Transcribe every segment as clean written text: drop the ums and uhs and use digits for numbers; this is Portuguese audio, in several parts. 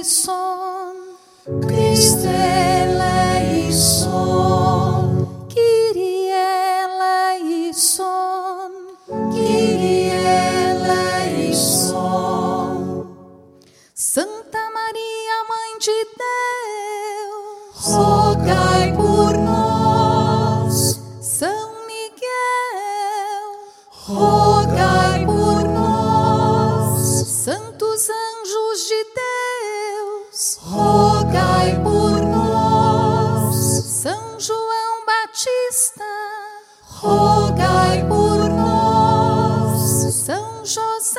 eleison, Christe eleison, Kyrie eleison, Kyrie eleison. Santa Maria, Mãe de Deus, Rogai por nós. São Miguel, Rogai por nós. santos anjos de Deus, Rogai por nós. São João Batista, Rogai por nós. São José,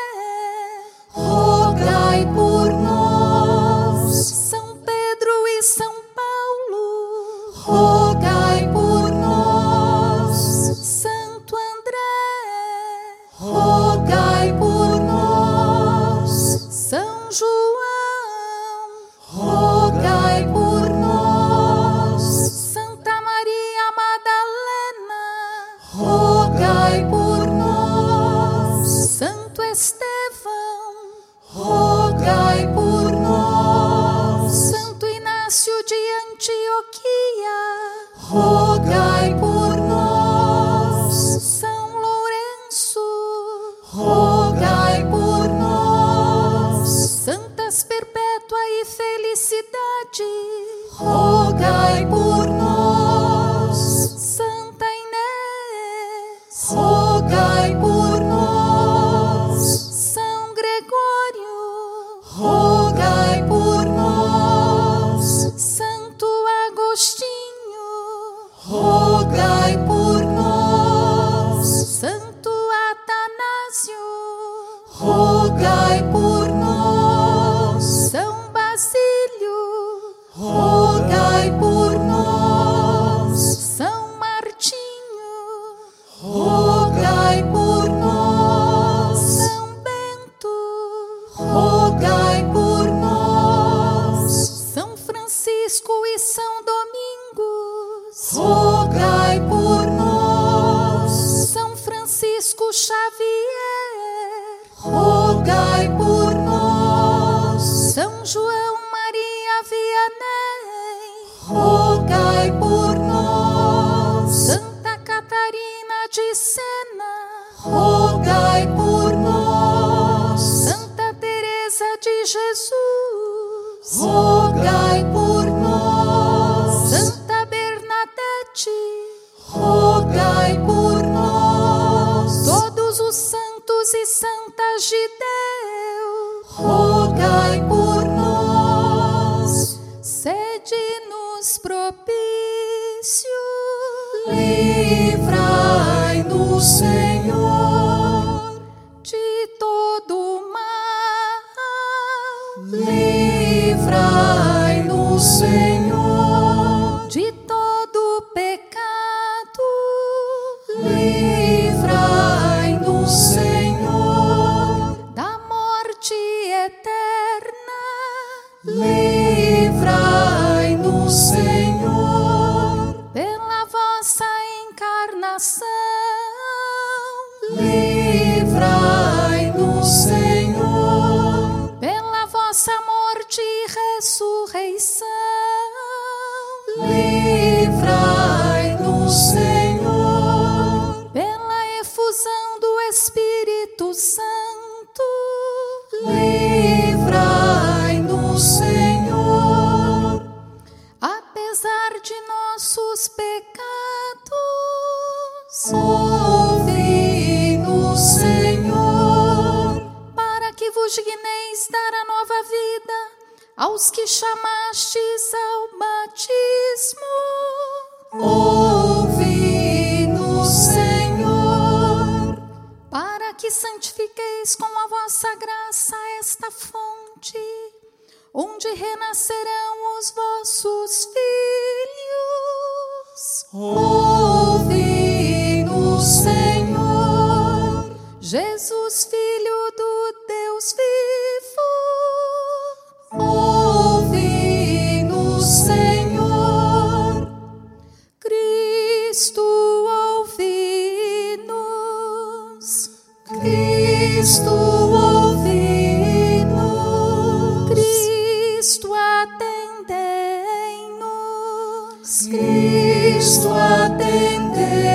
Rogai por nós. São Pedro e São Paulo, Rogai por nós. Santo André, Rogai por nós. São João, Rogai por nós. Santa Maria Madalena, Rogai por nós. Santo Estevão, Rogai por nós. Santo Inácio de Antioquia, Rogai por nós. São Lourenço, Rogai por nós. Santas Perpétua e Felicidade, Rogai por nós. Santa Inês, Rogai por nós. São Gregório, Rogai por nós. Santo Agostinho, Rogai por nós. Santo Atanásio, Rogai por nós. São Basílio, Rogai por nós. São Martinho, Rogai por nós. São Bento, Rogai por nós. São Francisco e São Domingos, Rogai por nós. São Francisco Xavier, Rogai por nós. São João Maria Vianney, Rogai por nós. Santa Catarina de Sena, Rogai por nós. Santa Teresa de Jesus, Rogai por nós. Santa Bernadette, Rogai por nós. todos os santos e santas de Deus, Rogai por nós. sede-nos propício, Livrai-nos, Senhor, de todo mal, livrai-nos, Senhor, de todo pecado, livrai-nos, Senhor, da morte eterna, livrai-nos, Senhor, pela vossa encarnação, livrai-nos, Senhor, pela vossa morte e ressurreição, livrai-nos, Senhor, pela efusão do Espírito Santo, livrai-nos, Senhor, apesar de nossos pecados, ouvi-nos, Senhor, para que vos digneis dar a nova vida aos que chamastes ao batismo, ouvi-nos, Senhor, para que santifiqueis com a vossa graça esta fonte, onde renascerão os vossos filhos. ouvi-nos, Senhor, Jesus, Filho do Deus vivo, ouvi-nos, Senhor, Cristo, ouvi-nos, Cristo, ouvi-nos, Cristo atendeu.